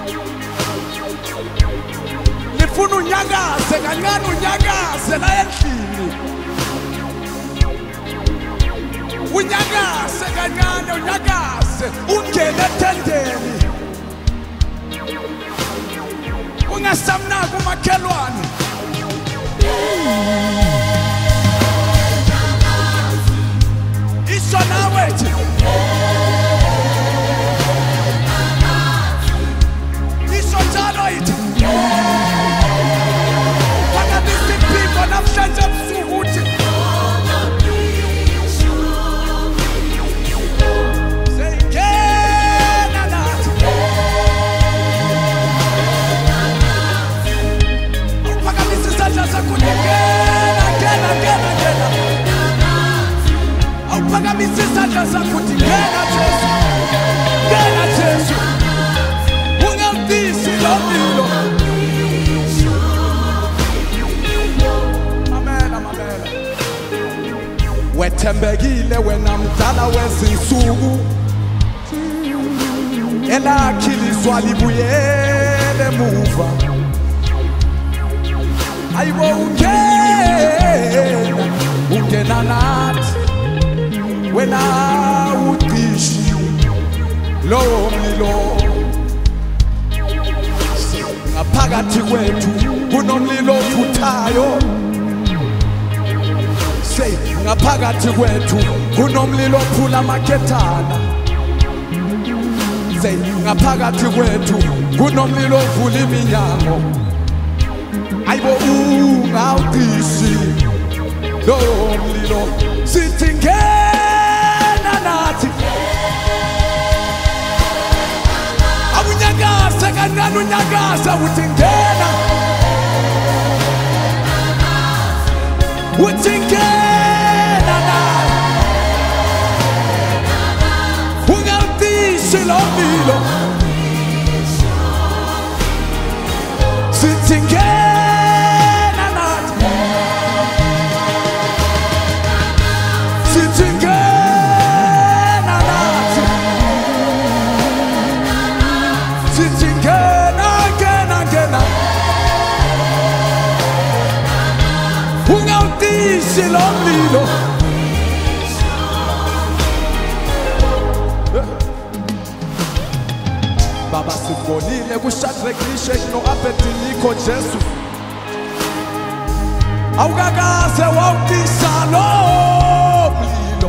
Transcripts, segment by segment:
Nifuna unyakaze kancane unyakaze la endlini. Unyakaze kancane unyakaze ungene etendeni. Ungasamnaka umakhelwane. Isho nawe thi. Isho njalo ithi. Phakathi people namhlanje ebusuku uthi. Say ngena nathi. Phakathi isandla sakho ngena ngena. Awuphakamisa isandla sakho uthi ngena Jesu. Ngena Jesu. Ungawudisi lo mlilo. Wethembekile wena mdala wezinsuku elakhiliswa libuyele emuva. Ayibo ungena nathi wena udishi lowo mlilo. Ngaphakathi kwethu kunomlilo ovuthayo. Say ngaphakathi kwethu kunomlilo ophula amaketana. Say ngaphakathi kwethu kunomlilo ovula iminyango. Ayibo ungawudisi lowo mlilo. Sithi ngena nathi. Awunyakaze kancane unyakaze uthi ngena. Uthi ngena nathi. Ungawudisi lo mlilo. Sithi ngena nathi. Sithi ngena nathi. Sithi ngena. Ungawudisi lo mlilo. Baba sibonile kuShadrach, Meshach no-Abednego Jesu. Awukakaze wawudisa lo mlilo.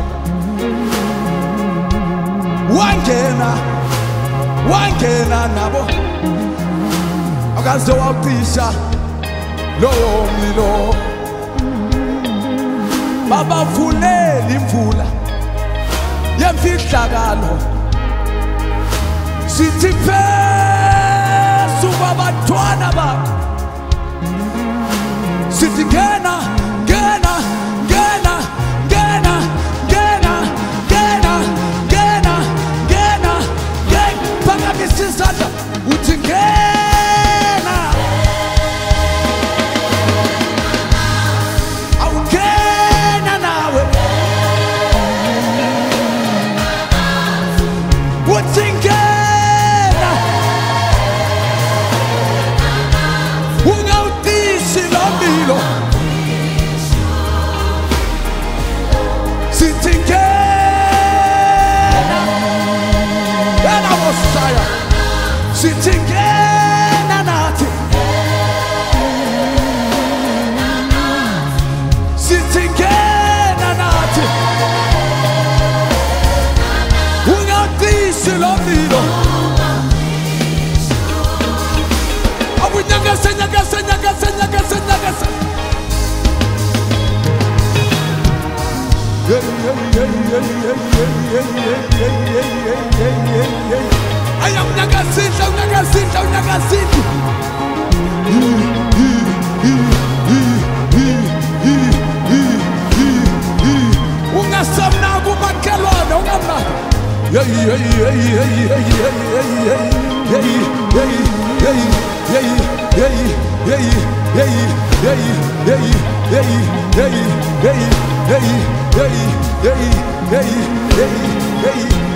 Wangena nabo. Awukaze wawudisa lo mlilo. Baba vulela imvula yemfihlakalo. Sithi phezu kwabantwana bakho. Sithi ngena. Phakamisa isandla uthi ngena. Awungena nawe. Uthi ngena. Ungawudisi lo mlilo. Sithi ngena. Sithi ngena nathi. Sithi ngena nathi. Ungawudisi lo mlilo. Awunyakaze. Unyakazile. Ungasamnaka umakhelwane ungamnaka.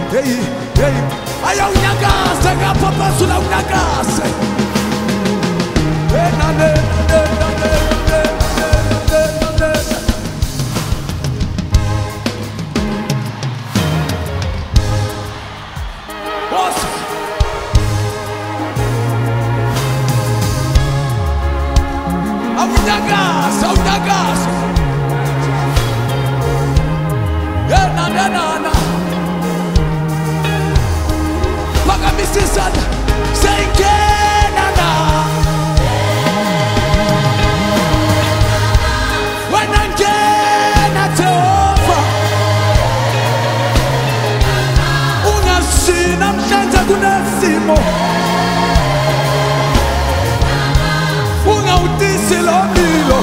hey, hey. Aya unyakaze ngapha sula unyakaze. Hey, na ne ne ne ne ne ne ne. Boss. Unyakaze, unyakaze. Yeah, na na na na. Pakamisisan, say Canada. When I get over, ungasina mhlanza kunesimo, ungawutisi lo milo.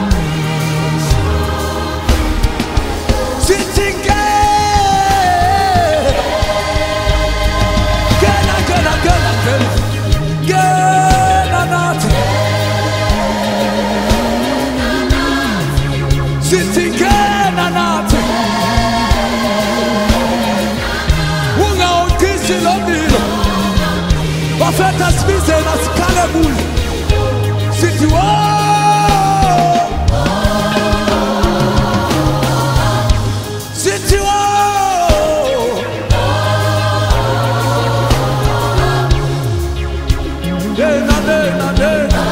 Wafeta spize na sikale muli Siti wo Siti wo Dena dena dena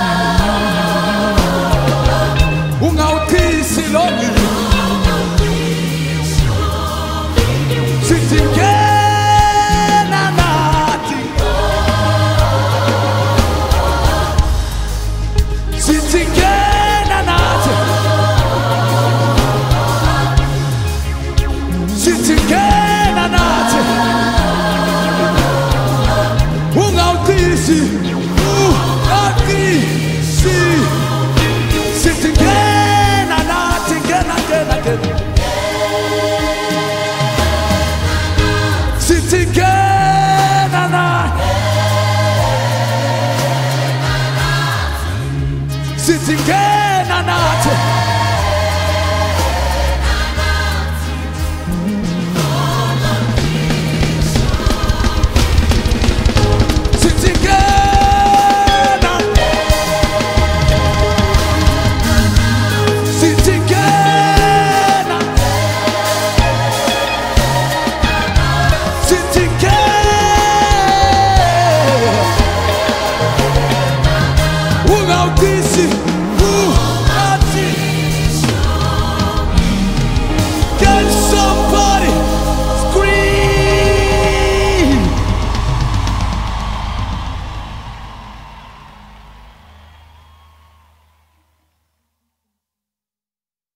Unga utisi lomi Siti kena nati Siti kena nati Siti